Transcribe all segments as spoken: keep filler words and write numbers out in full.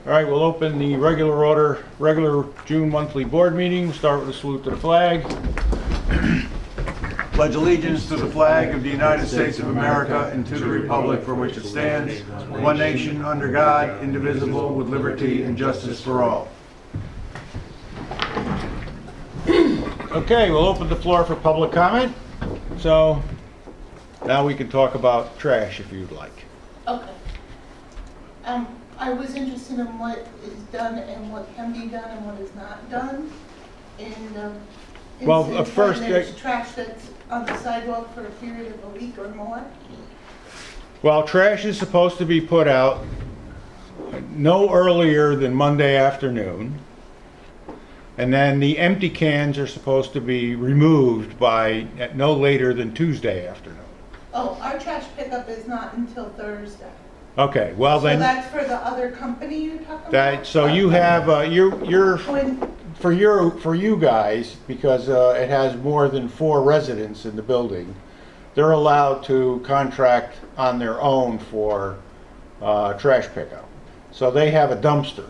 All right, we'll open the regular order, regular June monthly board meeting. We'll start with a salute to the flag. Pledge allegiance to the flag of the United States of America and to the republic for which it stands, one nation under God, indivisible, with liberty and justice for all. Okay, we'll open the floor for public comment. So now we can talk about trash if you'd like. Okay. Um, I was interested in what is done and what can be done and what is not done. And um, Well, uh, first, there's uh, trash that's on the sidewalk for a period of a week or more. Well, trash is supposed to be put out no earlier than Monday afternoon. And then the empty cans are supposed to be removed by at no later than Tuesday afternoon. Oh, our trash pickup is not until Thursday. Okay, well So then, that's for the other company you're talking that, about? so you have, uh, you're, you're, When, for your, for you guys, because uh, it has more than four residents in the building, they're allowed to contract on their own for uh, trash pickup. So they have a dumpster.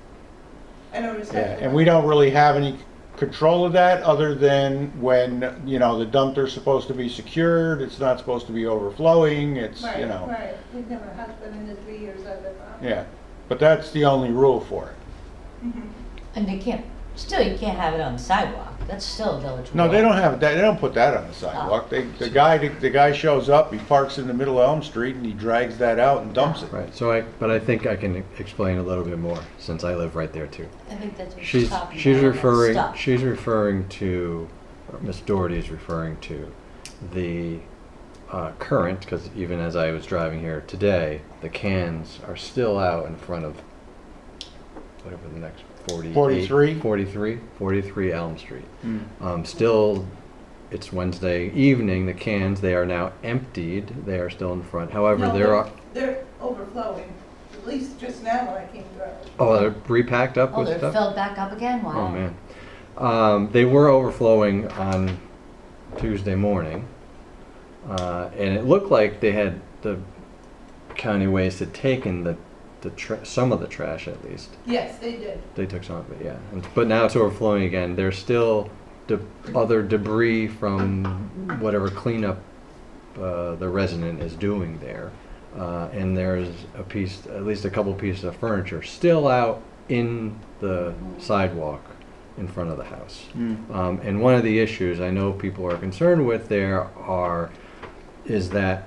I noticed Yeah, that. and we don't really have any control of that other than when, you know, the dumpster's supposed to be secured, it's not supposed to be overflowing, it's, Right, you know. right. We've never had been in the three years I've been on. Yeah, but that's the only rule for it. Mm-hmm. And they can't, still you can't have it on the sidewalk. That's still a village No, rule. they don't have that, they don't put that on the sidewalk. They, the guy, the guy shows up, he parks in the middle of Elm Street and he drags that out and dumps it. Right, so I, but I think I can explain a little bit more, since I live right there too. I think that's what She's, talking she's about, all that referring, stuff. she's referring to, Miss Doherty is referring to the uh, current, because even as I was driving here today, the cans are still out in front of, whatever the next, forty-eight? forty-three? forty-three, forty-three Elm Street. Mm. Um, still, it's Wednesday evening, the cans, they are now emptied, they are still in front. However, No, there they're- are, They're overflowing, at least just now when I came through. oh, they're repacked up Oh, with they're stuff? filled back up again? Wow. Oh, man. Um, they were overflowing on Tuesday morning, uh, and it looked like they had, the county waste had taken the, the tra- some of the trash at least. Yes, they did. They took some of it, yeah. And, but now it's overflowing again. There's still de- other debris from whatever cleanup uh, the resident is doing there. Uh, and there's a piece, at least a couple pieces of furniture still out in the sidewalk in front of the house. Mm. Um, and one of the issues I know people are concerned with there are, is that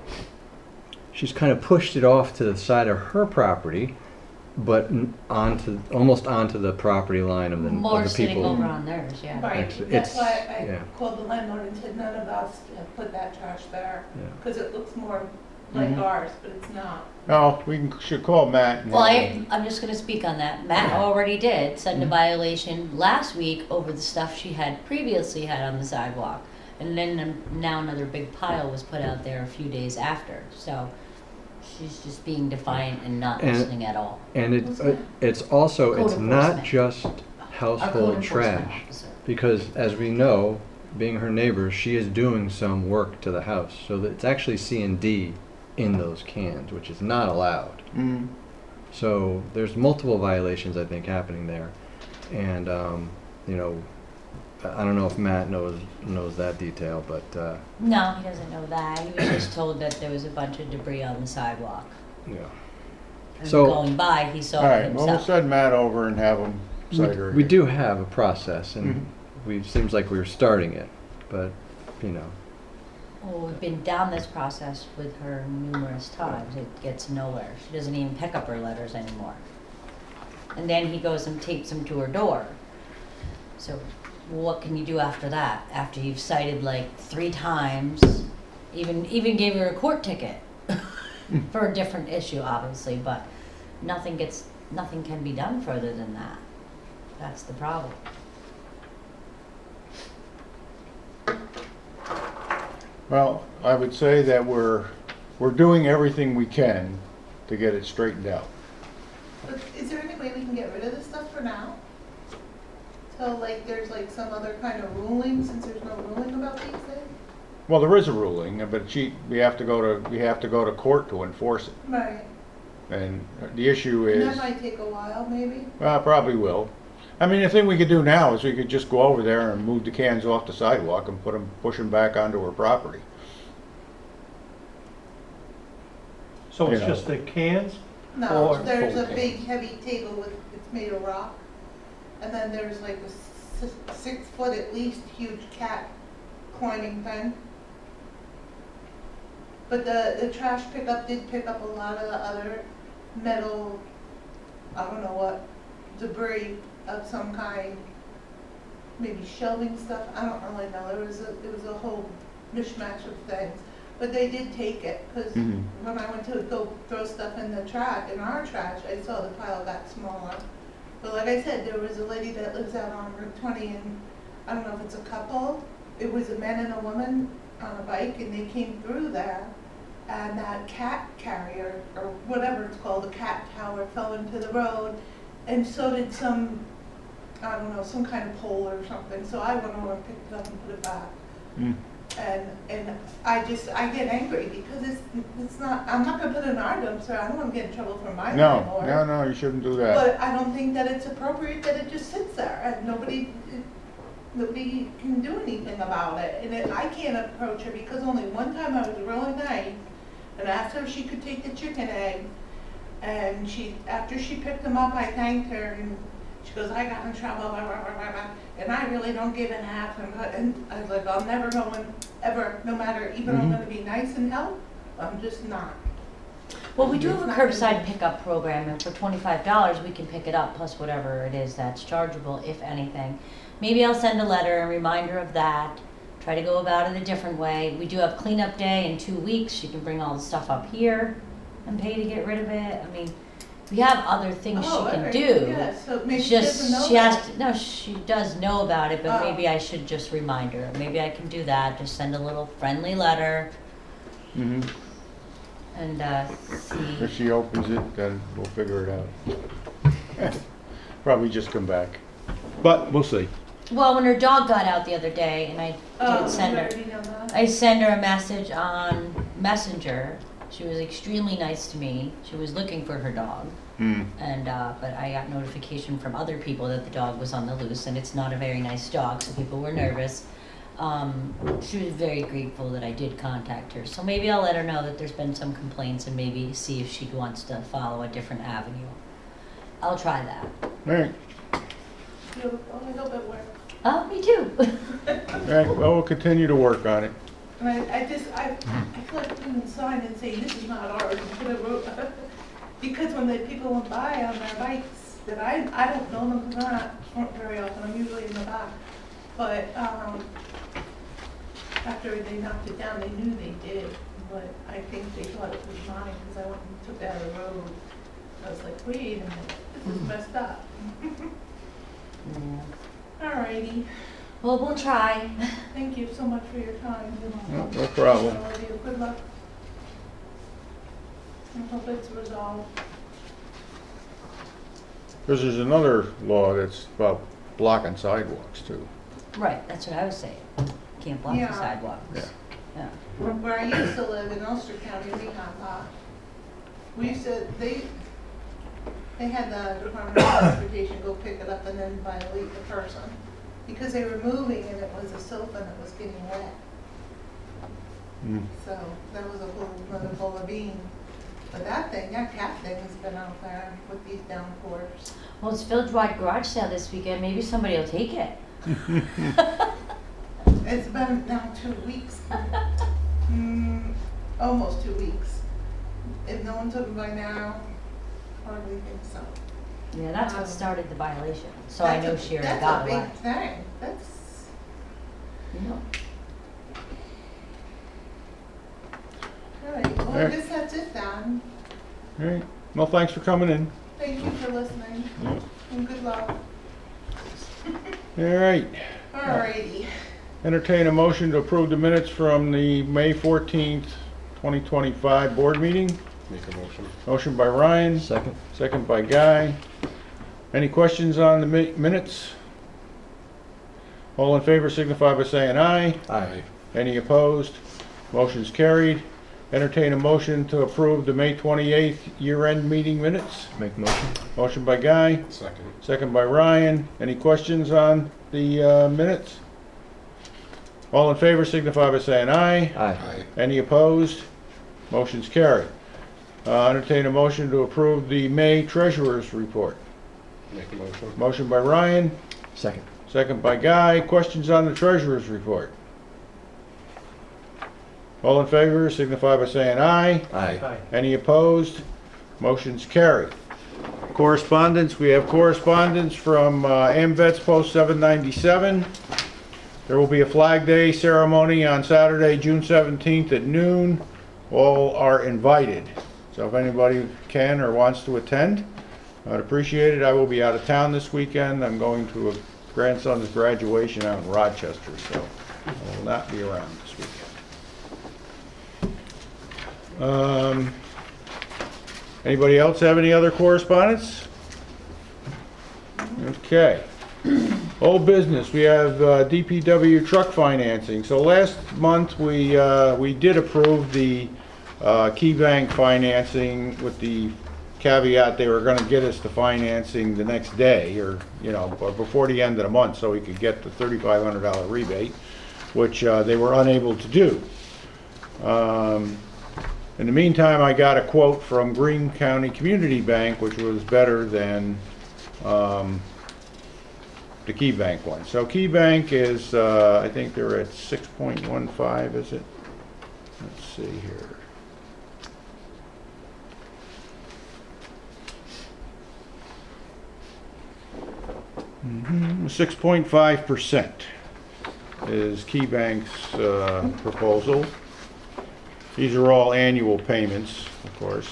she's kind of pushed it off to the side of her property, but n- onto, almost onto the property line of the, More of the sitting people. over on theirs, yeah. Right, It's- that's it's- why I yeah. called the landlord and said none of us have put that trash there, Yeah. because it looks more like Mhm. ours, but it's not. Oh, we can, should call Matt. and Well, have I, him- I'm just gonna speak on that. Matt already did send a Mhm. violation last week over the stuff she had previously had on the sidewalk. And then um, now another big pile was put out there a few days after, so she's just being defiant and not And- listening at all. And it, What's uh, that? it's also, Code it's not enforcement. just Our code household enforcement trash. officer. Because as we know, being her neighbor, she is doing some work to the house. So that it's actually C and D in those cans, which is not allowed. Mm. So there's multiple violations, I think, happening there. And, um, you know, I I don't know if Matt knows knows that detail, but, uh, No, he doesn't know that. He was just told that there was a bunch of debris on the sidewalk. yeah. And So- going by, he saw All it right, well, we'll himself. send Matt over and have him We, cite her. we do have a process, and Mhm. we seems like we were starting it, but, you know. Well, we've been down this process with her numerous times. It gets nowhere. She doesn't even pick up her letters anymore. And then he goes and tapes them to her door. So what can you do after that? After you've cited like three times, even even gave her a court ticket for a different issue, obviously, but nothing gets nothing can be done further than that. That's the problem. Well, I would say that we're, we're doing everything we can to get it straightened out. But is there any way we can get rid of this stuff for now? Till like there's like some other kind of ruling, since there's no ruling about these things? Well, there is a ruling, but she, we have to go to, we have to go to court to enforce it. Right. And the issue And is, that might take a while, maybe. well, probably will. I mean, the thing we could do now is we could just go over there and move the cans off the sidewalk and put them, push them back onto her property. So it's You know. just the cans? No, Or there's a full big heavy table with, it's made of rock. And then there's like a six, six foot at least huge cat climbing thing. But the, the trash pickup did pick up a lot of the other metal, I don't know what, debris of some kind. Maybe shelving stuff, I don't really know, it was a, it was a whole mishmash of things. But they did take it, because Mhm. when I went to go throw stuff in the trash, in our trash, I saw the pile got smaller. But like I said, there was a lady that lives out on Route twenty, and I don't know if it's a couple, it was a man and a woman on a bike, and they came through there, and that cat carrier, or whatever it's called, the cat tower, fell into the road, and so did some, I don't know, some kind of pole or something, so I went over and picked it up and put it back. Mm. And, and I just, I get angry because it's, it's not, I'm not gonna put it in our dumpster, I don't wanna get in trouble for my No, landlord. no, no, you shouldn't do that. But I don't think that it's appropriate that it just sits there and nobody, nobody can do anything about it. And it, I can't approach her because only one time I was really nice and asked her if she could take the chicken egg. And she, after she picked them up, I thanked her and she goes, I got in trouble, blah, blah, blah, blah, blah, and I really don't give an half. And, and I was like, I'll never go and ever, no matter, even I'm Mhm. gonna be nice and help, I'm just not. Well, we do have a It's not curbside gonna be- pickup program, and for twenty-five dollars, we can pick it up, plus whatever it is that's chargeable, if anything. Maybe I'll send a letter, a reminder of that, try to go about it a different way. We do have cleanup day in two weeks, she can bring all the stuff up here and pay to get rid of it. I mean, we have other things she Oh, can alright, do. Yeah, so maybe It's she doesn't know just, she that. has to, no, she does know about it, but Oh. maybe I should just remind her. Maybe I can do that, just send a little friendly letter Mhm. and, uh, see. If she opens it, then we'll figure it out. Probably just come back. But we'll see. Well, when her dog got out the other day, and I Oh, did send you her, already know that? I sent her a message on Messenger. She was extremely nice to me. She was looking for her dog, Mm. and uh, but I got notification from other people that the dog was on the loose, and it's not a very nice dog, so people were nervous. Um, she was very grateful that I did contact her, so maybe I'll let her know that there's been some complaints, and maybe see if she wants to follow a different avenue. I'll try that. All right, Beautiful, I hope it works. Oh, me too. all right, well, we'll continue to work on it. And I, I just, I, I feel like putting a sign and saying, this is not ours, and put a road, because when the people went by on their bikes, that I, I don't know them, because I'm not front very often, I'm usually in the back. But, um, after they knocked it down, they knew they did, but I think they thought it was mine, because I went and took it out of the road. I was like, wait a minute, this is messed up. Yeah. Alrighty, Well, we'll try. thank you so much for your time. No, no problem. All of you, good luck. I hope it's resolved. Because there's another law that's about blocking sidewalks too. Right, that's what I was saying. Can't block Yeah. the sidewalks. Yeah. Yeah. Where I used to live in Ulster County, we had that. We used to, they, they had the Department of Transportation go pick it up and then violate the person. Because they were moving and it was a sofa and it was getting wet. Mm. So that was a whole nother bowl of beans. But that thing, that cat thing has been out there with these downpours. Well, it's Village Wide Garage Sale this weekend. Maybe somebody will take it. It's been now two weeks. Mm, almost two weeks. If no one took it by now, hardly think so. Yeah, that's what Um, started the violation. So I That's know a- she already got one. That's a big thing. That's, You know. all right, well, I Alright. guess that's it then. All right, well, thanks for coming in. Thank you for listening, Yeah. and good luck. All right, All righty. entertain a motion to approve the minutes from the May fourteenth, twenty twenty-five board meeting. Make a motion. Motion by Ryan, Second? second by Guy. Any questions on the mi- minutes? All in favor signify by saying aye. Aye. Any opposed? Motion's carried. entertain a motion to approve the May twenty-eighth year-end meeting minutes. Make motion. Motion by Guy, Second. second by Ryan. Any questions on the uh, minutes? All in favor signify by saying aye. Aye. Aye. Any opposed? Motion's carried. Uh, entertain a motion to approve the May treasurer's report. Make a motion. Motion by Ryan, Second. second by Guy. Questions on the treasurer's report? All in favor signify by saying aye. Aye. Aye. Any opposed? Motion's carried. Correspondence, we have correspondence from uh, AMVETS Post seven ninety-seven. There will be a Flag Day ceremony on Saturday, June seventeenth at noon. All are invited. So if anybody can or wants to attend, I'd appreciate it. I will be out of town this weekend. I'm going to a grandson's graduation out in Rochester, so I will not be around this weekend. Um, anybody else have any other correspondence? Okay. Old business, we have uh, D P W truck financing. So last month, we, uh, we did approve the uh, Key Bank financing with the caveat they were gonna get us the financing the next day, or, you know, or before the end of the month, so we could get the thirty-five hundred dollar rebate, which uh, they were unable to do. Um, In the meantime, I got a quote from Greene County Community Bank, which was better than um, the Key Bank one. So Key Bank is, uh, I think they're at six point one five, is it? Let's see here. Mm-hmm. six point five percent is Key Bank's uh, proposal. These are all annual payments, of course,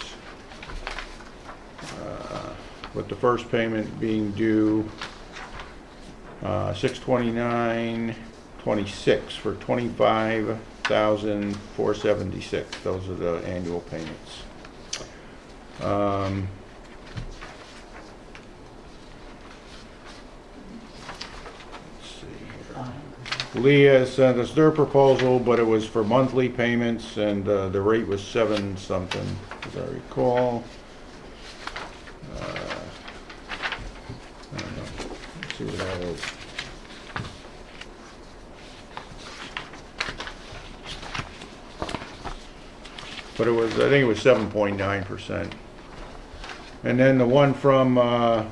uh, with the first payment being due uh, six twenty-nine twenty-six for twenty-five thousand four hundred seventy-six. Those are the annual payments. Um, let's see here. Leah sent us their proposal, but it was for monthly payments, and uh, the rate was seven something, as I recall. Uh, I don't know. Let's see what that is. But it was, I think it was seven point nine percent. And then the one from uh,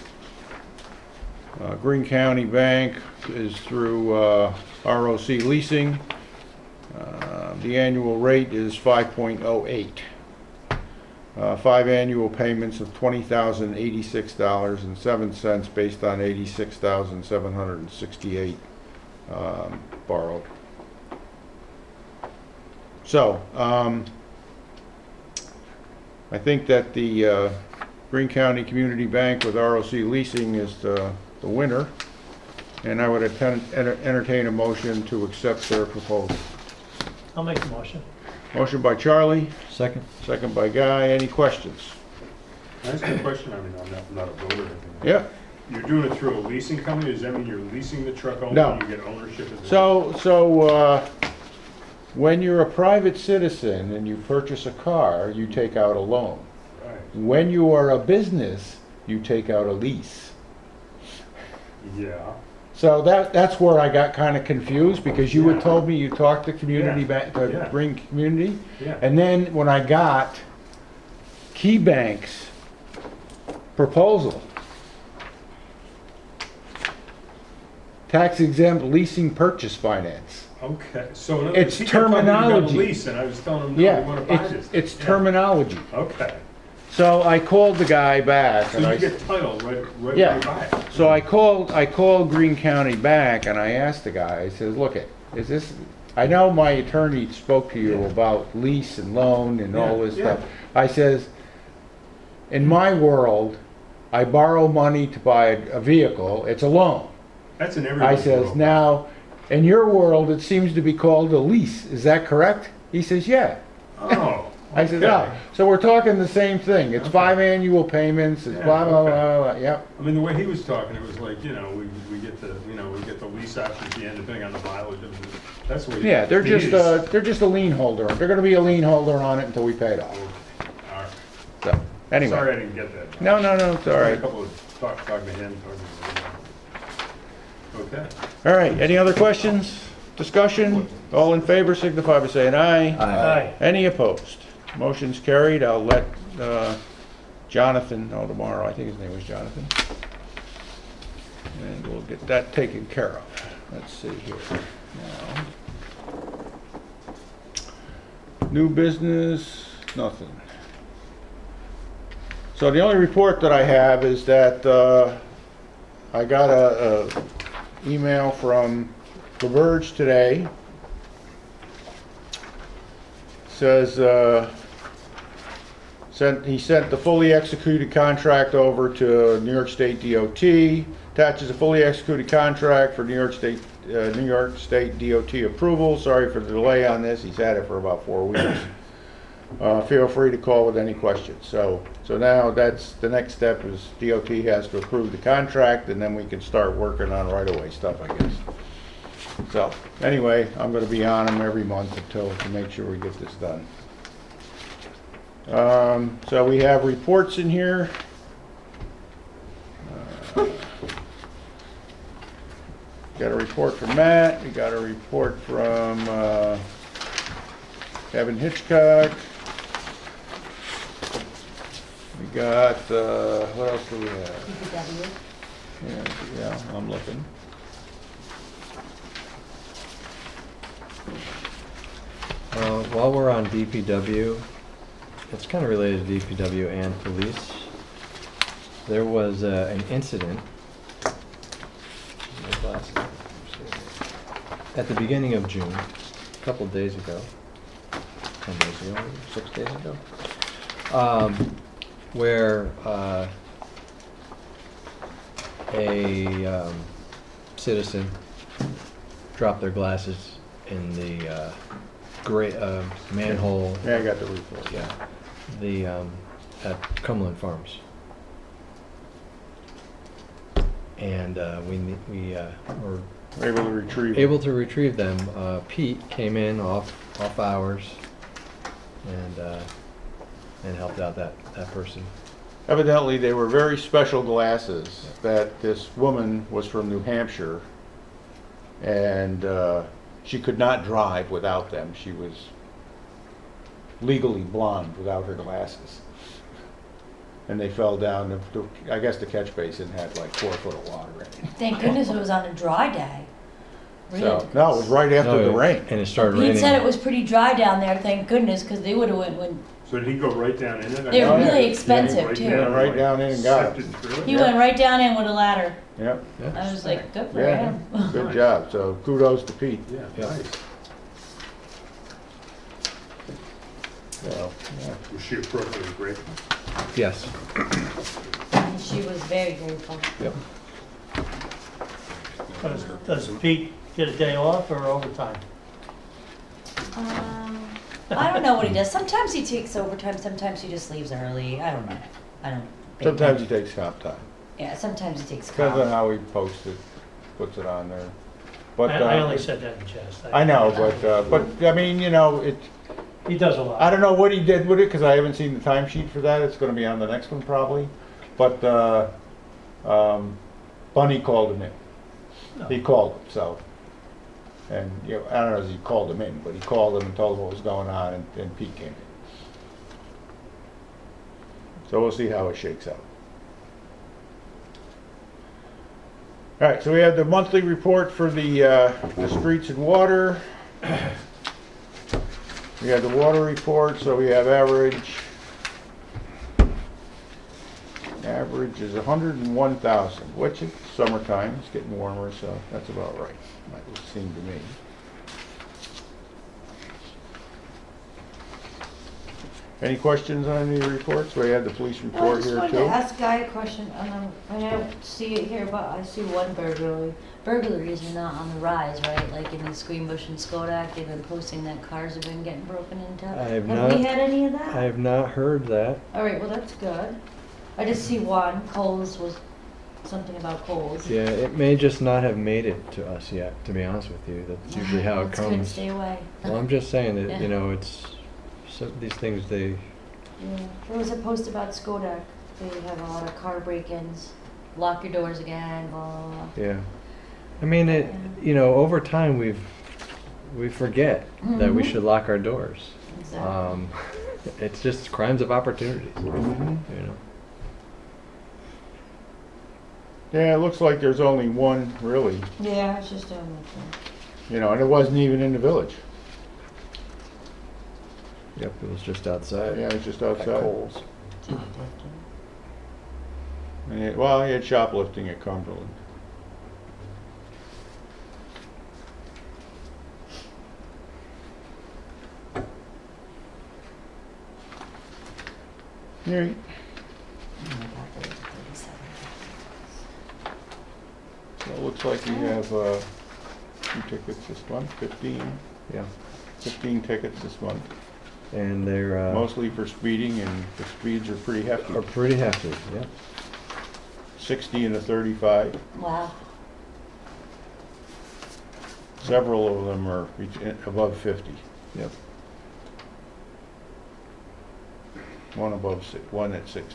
uh, Greene County Bank is through uh, R O C Leasing. Uh, the annual rate is five point oh eight. Uh, five annual payments of twenty thousand eighty-six dollars and seven cents based on eighty-six thousand seven hundred sixty-eight um, borrowed. So, um, I think that the uh, Greene County Community Bank with R O C Leasing is the, the winner. And I would attend, enter, entertain a motion to accept their proposal. I'll make the motion. Motion by Charlie, Second. second by Guy. Any questions? Can I ask you a question? I mean, I'm not, I'm not a builder or anything. Yeah. You're doing it through a leasing company? Does that mean you're leasing the truck only? No. You get ownership of it? So, so uh, when you're a private citizen and you purchase a car, you take out a loan. Right. When you are a business, you take out a lease. Yeah. So that, that's where I got kind of confused, because you had told me you talked to community Yeah. bank, to Yeah. Greene Community. Yeah. And then when I got Key Bank's proposal, tax exempt leasing purchase finance. Okay. So in other It's words, he kept telling me you got a terminology. lease, and I was telling him, no, we Yeah, want to buy it's, this. it's Yeah. terminology. Okay. So I called the guy back So and I, you get title right, right Yeah. when you buy it. so I called, I called Greene County back and I asked the guy, I says, look it, is this, I know my attorney spoke to you Yeah. about lease and loan and all Yeah, this yeah. stuff. I says, in my world, I borrow money to buy a vehicle, it's a loan. That's in I everybody's says, world. now, in your world, it seems to be called a lease, is that correct? He says, yeah. Oh. I said, no, so we're talking the same thing. It's Okay. five annual payments, it's Yeah, blah, blah, okay. blah, blah, yep. I mean, the way he was talking, it was like, you know, we, we get the, you know, we get the lease option at the end, depending on the mileage of the, that's what. he- Yeah, they're he just, is- uh, they're just a lien holder. They're gonna be a lien holder on it until we pay it off. All right. So, Sorry anyway. I didn't get that. No, no, no, it's all A right. couple of, talk, talking to him, talking to him. Okay. All right, any other questions, discussion? All in favor signify by saying aye. Aye. Any opposed? Motion's carried. I'll let uh, Jonathan know tomorrow. I think his name was Jonathan. And we'll get that taken care of. Let's see here. Now, new business, nothing. So the only report that I have is that uh, I got a, a email from The Verge today. Says, uh, sent, he sent the fully executed contract over to New York State D O T, attaches a fully executed contract for New York State, uh, New York State D O T approval. Sorry for the delay on this, he's had it for about four weeks. Uh, feel free to call with any questions. So, so now that's, the next step is D O T has to approve the contract, and then we can start working on right-of-way stuff, I guess. So, anyway, I'm gonna be on them every month until, to make sure we get this done. Um, so we have reports in here. Uh, Got a report from Matt, we got a report from, uh, Kevin Hitchcock. We got, uh, what else do we have? D P W. Yeah, yeah, I'm looking. Uh, while we're on D P W, it's kind of related to D P W and police. There was uh, an incident my glasses. At the beginning of June, a couple of days ago, ten days ago, six days ago, um, where uh, a um, citizen dropped their glasses in the uh, gray uh, manhole. Yeah, I got the report. Yeah, the um, at Cumberland Farms, and uh, we ne- we uh, were We're able to retrieve. able to retrieve them. Uh, Pete came in off off hours and uh, and helped out that that person. Evidently, they were very special glasses that this woman was from New Hampshire, and uh, she could not drive without them. She was legally blind without her glasses. And they fell down, the, the, I guess the catch basin had like four foot of water in it. Thank goodness it was on a dry day. So, Really. no, it was right after No, the it- rain. and it started Pete raining. said it was pretty dry down there, thank goodness, because they would have went when, So did he go right down in it? They were Oh, yeah. really expensive, Right too. down, Yeah, right like, down in and got it. sifted through it? he Yeah. went right down in with a ladder. Yep, Yeah. I was like, good for yeah, him. good job. So kudos to Pete. Yeah, Yeah. nice. So, yeah. Was she appropriately grateful? Yes. And she was very grateful. Yep. Does, does Pete get a day off or overtime? Um, I don't know what he does. Sometimes he takes overtime, sometimes he just leaves early. I don't know. I don't. pay Sometimes he attention. takes comp time. Yeah, sometimes he takes Depends on comp. how he posts it, puts it on there. But, I, I uh, only said that in jest. I know, but, uh, but, I mean, you know, it, He does a lot. I don't know what he did with it, because I haven't seen the timesheet for that. It's gonna be on the next one probably. But, uh, um, Bunny called him in. No. He called him, so. And, you know, I don't know if he called him in, but he called him and told him what was going on, and, and Pete came in. So we'll see how it shakes out. All right, so we have the monthly report for the, uh, the streets and water. We have the water report, so we have average. Average is one hundred and one thousand, which it's summertime, it's getting warmer, so that's about right, might seem to me. Any questions on any reports? We had the police Well, I report just here wanted to too. ask Guy a question, um, I don't see it here, but I see one burglary. Burglaries are not on the rise, right? Like in East Greenbush and Skodak, they've been posting that cars have been getting broken into. I have we not- had any of that? I have not heard that. All right, well, that's good. I just see one, Coles was, something about Coles. Yeah, it may just not have made it to us yet, to be honest with you. That's usually how it That's good, comes. stay away. Well, I'm just saying that, Yeah. you know, it's, so these things, they, Yeah, there was a post about Skodak, they have a lot of car break-ins, lock your doors again, blah, blah, blah. yeah. I mean, it, Yeah. you know, over time, we've, we forget that we Mhm. should lock our doors. Exactly. Um, it's just crimes of opportunities, Mhm. you know. Yeah, it looks like there's only one really, Yeah, it's just doing that thing. you know, and it wasn't even in the village. Yep, it was just outside. Yeah, it was just At outside. Kohl's. And it, well, he had shoplifting at Cumberland. All right. So it looks like we have uh, two tickets this month, fifteen, Yeah, fifteen tickets this month. and they're, uh, Mostly for speeding, and the speeds are pretty hefty. are pretty hefty, yeah. sixty and a thirty-five. Wow. Several of them are bet- above fifty. Yep. One above, si- one at sixty.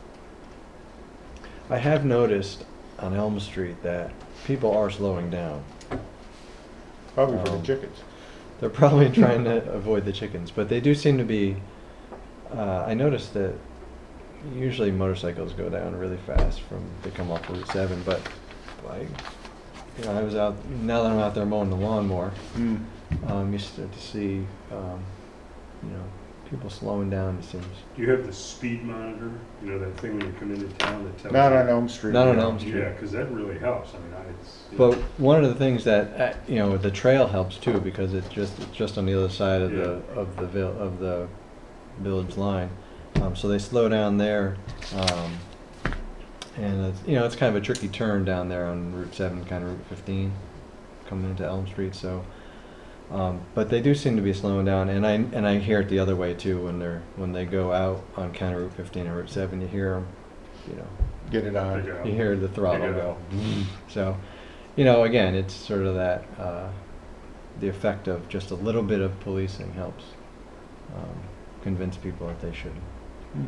I have noticed on Elm Street that people are slowing down. Probably for the Um, chickens. They're probably trying to avoid the chickens, but they do seem to be. Uh, I noticed that usually motorcycles go down really fast from they come off Route Seven, but I, you know, I was out now that I'm out there mowing the lawn more. Hmm. Um, you start to see, um, you know, people slowing down. It seems Do you have the speed monitor? You know, that thing when you come into town that tells you? Not on Elm Street. Not on no. Elm Street. Yeah, because that really helps. I mean, I, it's. you But know, one of the things that uh, you know, the trail helps too because it's just it's just on the other side of the of the vil- of the village line, um, so they slow down there, um, and it's, you know it's kind of a tricky turn down there on Route Seven, kind of Route fifteen, coming into Elm Street. So, um, but they do seem to be slowing down, and I and I hear it the other way too when they're when they go out on kind of Route fifteen and Route Seven. You hear them, you know. Get it they on. go. You hear the throttle They go. So, you know, again, it's sort of that, uh, the effect of just a little bit of policing helps um, convince people that they shouldn't. Hmm.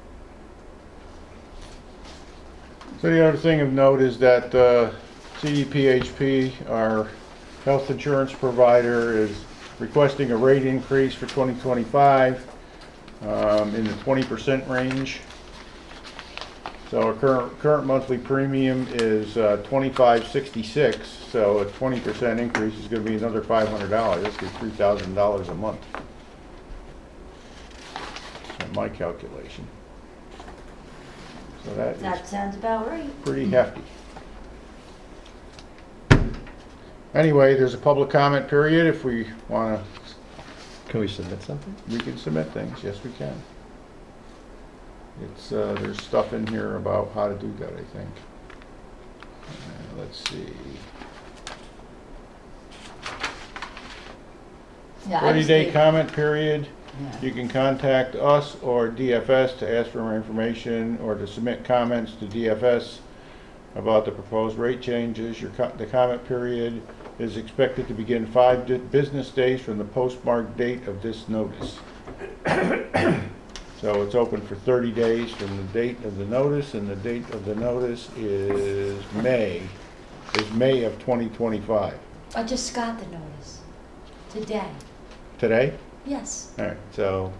So the other thing of note is that uh, C D P H P, our health insurance provider, is requesting a rate increase for twenty twenty-five um, in the twenty percent range. So our current current monthly premium is uh, twenty-five sixty-six. So a twenty percent increase is going to be another five hundred dollars. That's going to be three thousand dollars a month. That's my calculation. So that is That sounds about right. pretty hefty. Anyway, there's a public comment period. If we want to, Can we submit something? we can submit things. Yes, we can. It's, uh, there's stuff in here about how to do that, I think. Uh, let's see. Yeah, I thirty just day gave- comment period. yeah. You can contact us or D F S to ask for more information or to submit comments to D F S about the proposed rate changes. Your co- the comment period is expected to begin five di- business days from the postmark date of this notice. So it's open for thirty days from the date of the notice, and the date of the notice is May, is May of twenty twenty-five. I just got the notice today. Today? Yes. All right, so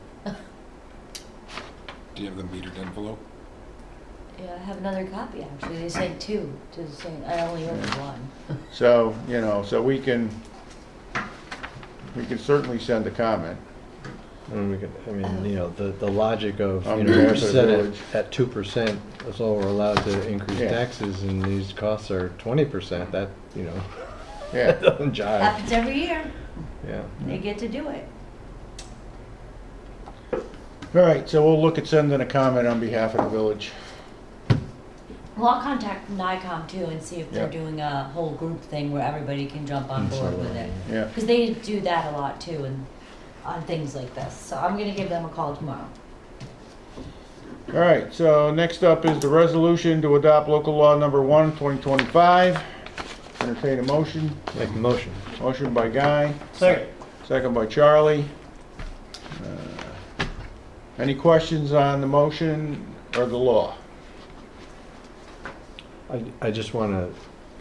Do you have the metered envelope? Yeah, I have another copy actually. They said two to say I only ordered one. So, you know, so we can, we can certainly send a comment. And we could, I mean, you know, the, the logic of, On you know, behalf we're of the set at, village. at two percent, that's all we're allowed to increase Yeah. taxes, and these costs are twenty percent, that, you know, Yeah. that doesn't jive. Happens every year. Yeah. They get to do it. All right, so we'll look at sending a comment on behalf of the village. Well, I'll contact NICOM too and see if they're Yeah. doing a whole group thing where everybody can jump on board with it. Yeah. Because they do that a lot too, and on things like this. So I'm gonna give them a call tomorrow. All right, so next up is the resolution to adopt local law number one, twenty twenty-five. Entertain a motion. Make a motion. Motion by Guy, Second. second by Charlie. Uh, Any questions on the motion or the law? I, I just want to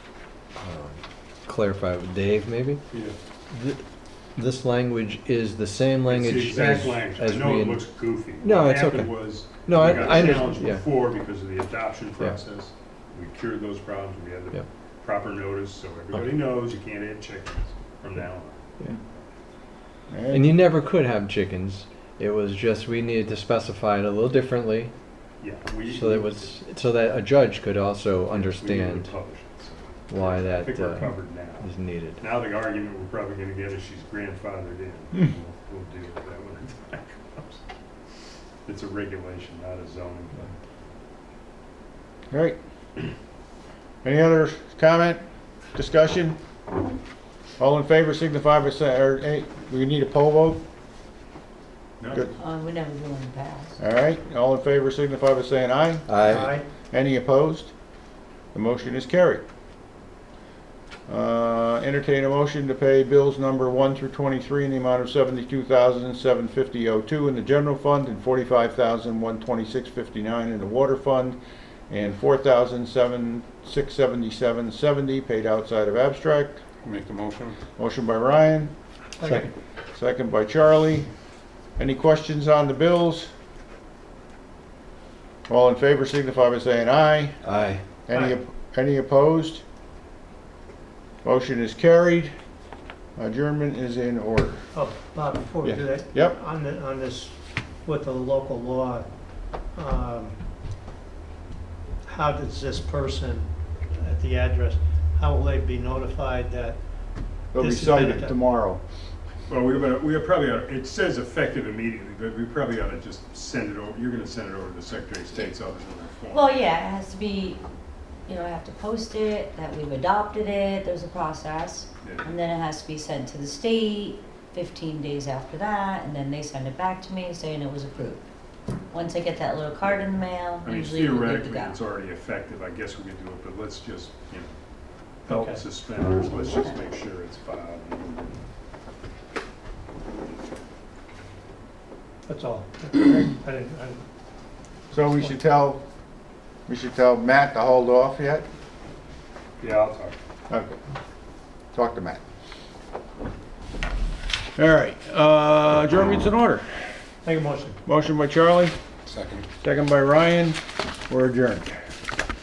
clarify with Dave, maybe? Yeah. Th- This language is the same language It's the exact as, language. as I know we... it in- looks goofy. No, What it's happened okay. was, No, we I- got I understand, challenged yeah. before because of the adoption Yeah. process. We cured those problems. We had the Yeah. proper notice, so everybody Okay. knows you can't add chickens from now on. Yeah. And you never could have chickens. It was just we needed to specify it a little differently Yeah, we. so that it was so that a judge could also we would understand publish it, so why I that think we're uh, covered now. is needed. Now the argument we're probably gonna get is she's grandfathered in. Hmm. We'll, we'll deal with that when the time comes. It's a regulation, not a zoning thing. All right. Any other comment, discussion? All in favor signify by saying, or, hey, we need a poll vote? No? Good. Uh, we never do in the past. All right, all in favor signify by saying aye. Aye. Any opposed? The motion is carried. Uh, entertain a motion to pay bills number one through twenty-three in the amount of seventy-two thousand, seven hundred fifty dollars oh two in the general fund and forty-five thousand, one hundred twenty-six dollars fifty-nine in the water fund and four thousand, six hundred seventy-seven dollars seventy paid outside of abstract. Make the motion. Motion by Ryan, Second. second by Charlie. Any questions on the bills? All in favor signify by saying aye. Aye. Any, Aye. op- any opposed? Motion is carried. Adjournment is in order. Oh, Bob, before we Yeah. do that. Yep. On the, on this, with the local law, um, how does this person at the address, how will they be notified that, They'll be This has been cited a- tomorrow. Well, we're gonna, we probably ought, it says effective immediately, but we probably ought to just send it over, you're gonna send it over to the Secretary of State's office in a form. Well, yeah, it has to be, you know, I have to post it, that we've adopted it, there's a process. Yeah. And then it has to be sent to the state fifteen days after that, and then they send it back to me saying it was approved. Once I get that little card in the mail, I mean, usually we're good to theoretically, go. it's already effective, I guess we could do it, but let's just, you know, Okay. help suspenders, let's just make sure it's filed. that's all. I didn't, I didn't- So we should tell, we should tell Matt to hold off yet? Yeah, I'll talk. Okay. Talk to Matt. All right, uh, adjournment's in order. Make a motion. Motion by Charlie, Second. second by Ryan. We're adjourned.